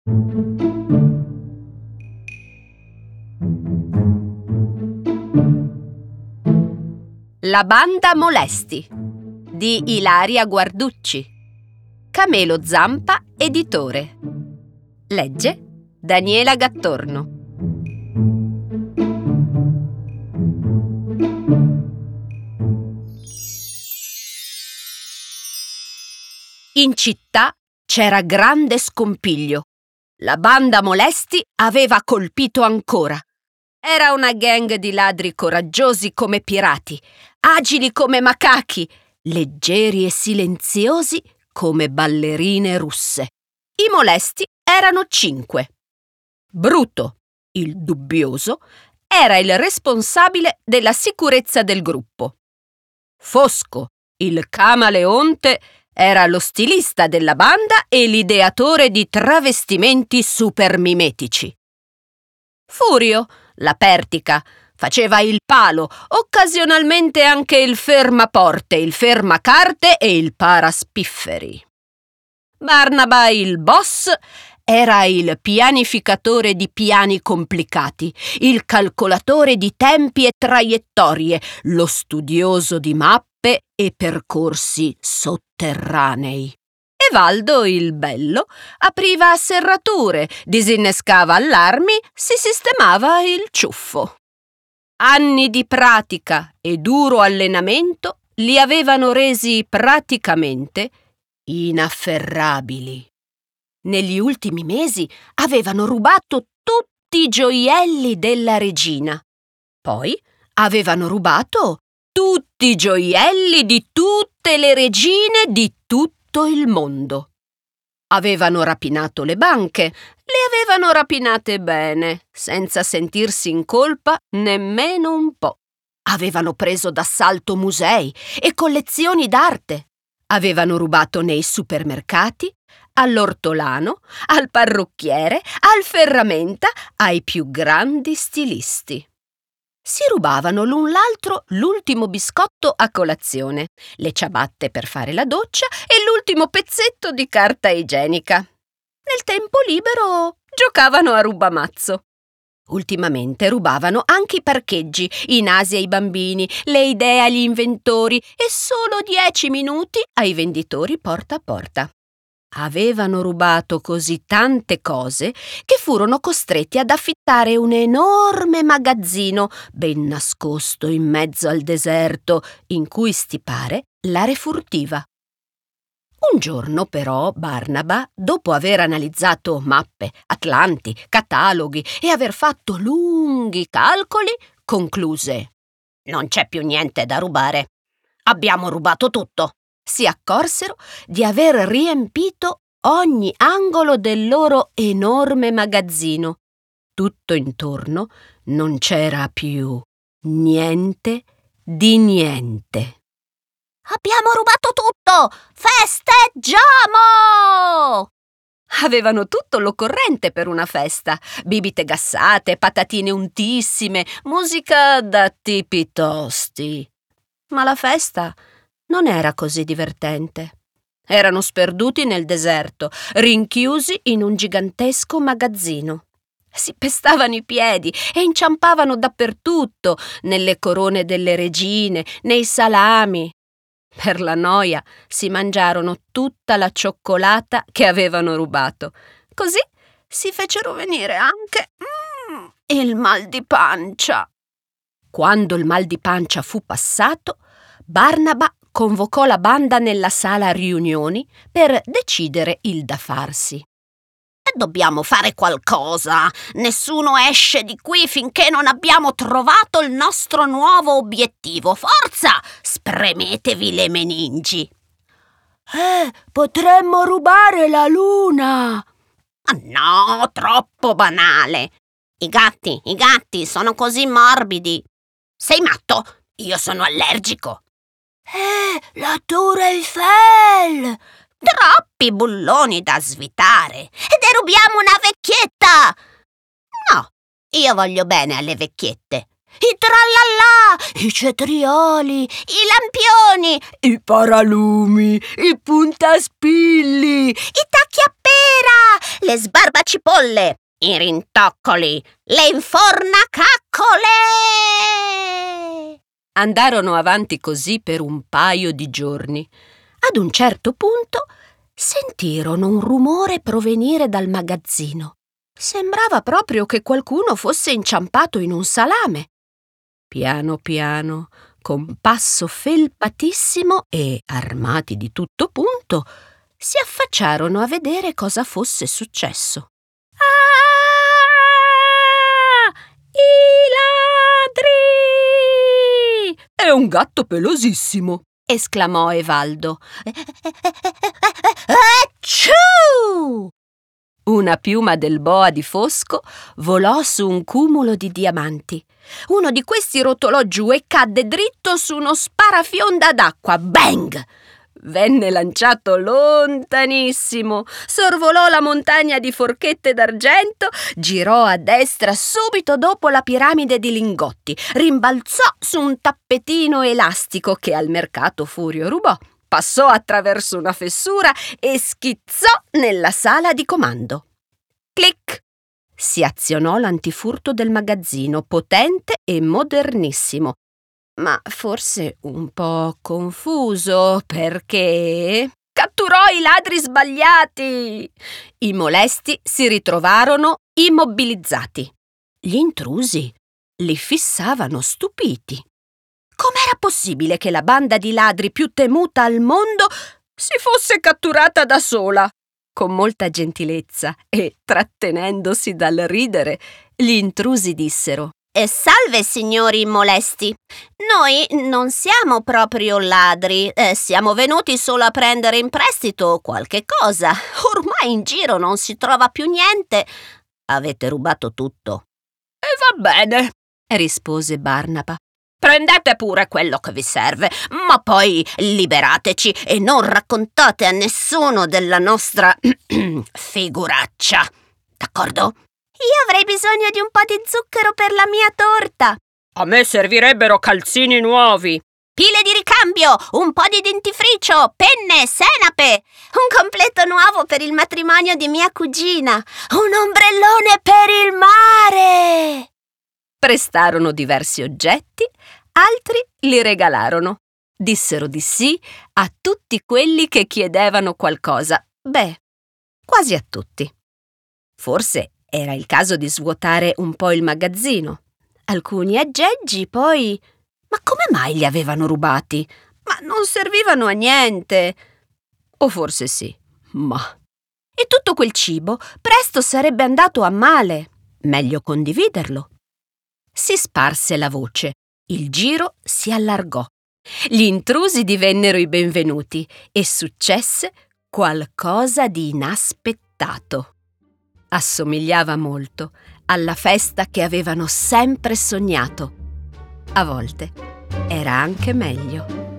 La banda Molesti di Ilaria Guarducci. Camelo Zampa, editore. Legge Daniela Gattorno. In città c'era grande scompiglio. La banda Molesti aveva colpito ancora. Era una gang di ladri coraggiosi come pirati, agili come macachi, leggeri e silenziosi come ballerine russe. I molesti erano 5. Bruto, il dubbioso, era il responsabile della sicurezza del gruppo. Fosco, il camaleonte, era lo stilista della banda e l'ideatore di travestimenti supermimetici. Furio, la pertica, faceva il palo, occasionalmente anche il fermaporte, il fermacarte e il paraspifferi. Barnaba, il boss, era il pianificatore di piani complicati, il calcolatore di tempi e traiettorie, lo studioso di mappe e percorsi sotterranei. E Valdo, il bello, apriva serrature, disinnescava allarmi, si sistemava il ciuffo. Anni di pratica e duro allenamento li avevano resi praticamente inafferrabili. Negli ultimi mesi avevano rubato tutti i gioielli della regina. Poi avevano rubato tutti i gioielli di tutte le regine di tutto il mondo. Avevano rapinato le banche, le avevano rapinate bene, senza sentirsi in colpa nemmeno un po'. Avevano preso d'assalto musei e collezioni d'arte. Avevano rubato nei supermercati, all'ortolano, al parrucchiere, al ferramenta, ai più grandi stilisti. Si rubavano l'un l'altro l'ultimo biscotto a colazione, le ciabatte per fare la doccia e l'ultimo pezzetto di carta igienica. Nel tempo libero giocavano a rubamazzo. Ultimamente rubavano anche i parcheggi, i nasi ai bambini, le idee agli inventori e solo 10 minuti ai venditori porta a porta. Avevano rubato così tante cose che furono costretti ad affittare un enorme magazzino ben nascosto in mezzo al deserto in cui stipare la refurtiva. Un giorno però Barnaba, dopo aver analizzato mappe, atlanti, cataloghi e aver fatto lunghi calcoli, concluse: «Non c'è più niente da rubare. Abbiamo rubato tutto». Si accorsero di aver riempito ogni angolo del loro enorme magazzino. Tutto intorno non c'era più niente di niente. «Abbiamo rubato tutto! Festeggiamo!» Avevano tutto l'occorrente per una festa: bibite gassate, patatine untissime, musica da tipi tosti. Ma la festa non era così divertente. Erano sperduti nel deserto, rinchiusi in un gigantesco magazzino. Si pestavano i piedi e inciampavano dappertutto, nelle corone delle regine, nei salami. Per la noia si mangiarono tutta la cioccolata che avevano rubato. Così si fecero venire anche il mal di pancia. Quando il mal di pancia fu passato, Barnaba convocò la banda nella sala riunioni per decidere il da farsi. «Dobbiamo fare qualcosa! Nessuno esce di qui finché non abbiamo trovato il nostro nuovo obiettivo! Forza! Spremetevi le meningi!» Potremmo rubare la luna! No, troppo banale! I gatti sono così morbidi! Sei matto? Io sono allergico! La Tour Eiffel! Troppi bulloni da svitare! E derubiamo una vecchietta! No, io voglio bene alle vecchiette. i trallallà, i cetrioli, i lampioni, i paralumi, i puntaspilli, i tacchi a pera, le sbarbacipolle, i rintoccoli, le infornacaccole. Andarono avanti così per un paio di giorni. Ad un certo punto sentirono un rumore provenire dal magazzino. Sembrava proprio che qualcuno fosse inciampato in un salame. Piano piano, con passo felpatissimo e armati di tutto punto, si affacciarono a vedere cosa fosse successo. Ah! I ladri! È un gatto pelosissimo, esclamò Evaldo. Acciù! Una piuma del boa di Fosco volò su un cumulo di diamanti. Uno di questi rotolò giù e cadde dritto su uno sparafionda d'acqua. Bang! Venne lanciato lontanissimo, sorvolò la montagna di forchette d'argento, girò a destra subito dopo la piramide di lingotti, rimbalzò su un tappetino elastico che al mercato Furio rubò, passò attraverso una fessura e schizzò nella sala di comando. Clic! Si azionò l'antifurto del magazzino, potente e modernissimo, ma forse un po' confuso perché catturò i ladri sbagliati. I molesti si ritrovarono immobilizzati. Gli intrusi li fissavano stupiti. Com'era possibile che la banda di ladri più temuta al mondo si fosse catturata da sola? Con molta gentilezza e trattenendosi dal ridere, gli intrusi dissero: salve, signori molesti. Noi non siamo proprio ladri, siamo venuti solo a prendere in prestito qualche cosa. Ormai in giro non si trova più niente. Avete rubato tutto. E va bene, rispose Barnaba. Prendete pure quello che vi serve, ma poi liberateci e non raccontate a nessuno della nostra figuraccia. D'accordo? Io avrei bisogno di un po' di zucchero per la mia torta. A me servirebbero calzini nuovi. Pile di ricambio, un po' di dentifricio, penne, senape, un completo nuovo per il matrimonio di mia cugina, un ombrellone per il mare. Prestarono diversi oggetti, altri li regalarono. Dissero di sì a tutti quelli che chiedevano qualcosa. Beh, quasi a tutti. Forse era il caso di svuotare un po' il magazzino. Alcuni aggeggi poi... Ma come mai li avevano rubati? Ma non servivano a niente. O forse sì, ma... E tutto quel cibo presto sarebbe andato a male. Meglio condividerlo. Si sparse la voce, il giro si allargò, gli intrusi divennero i benvenuti e successe qualcosa di inaspettato. Assomigliava molto alla festa che avevano sempre sognato. A volte era anche meglio.